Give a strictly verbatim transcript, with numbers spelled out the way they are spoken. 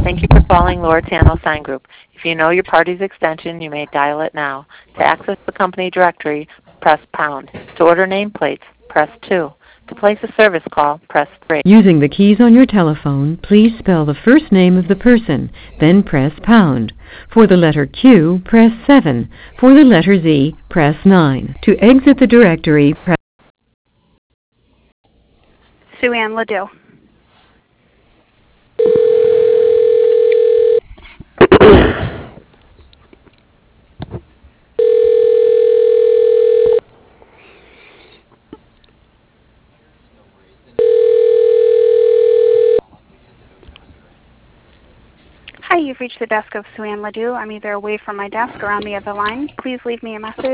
Thank you for calling Loretano Sign Group. If you know your party's extension, you may dial it now. To access the company directory, press pound. To order nameplates, press two. To place a service call, press three. Using the keys on your telephone, please spell the first name of the person, then press pound. For the letter Q, press seven. For the letter Z, press nine. To exit the directory, press... Sue Ann Ledoux. Hi, you've reached the desk of Sue Ann Ledoux. I'm either away from my desk or on the other line. Please leave me a message.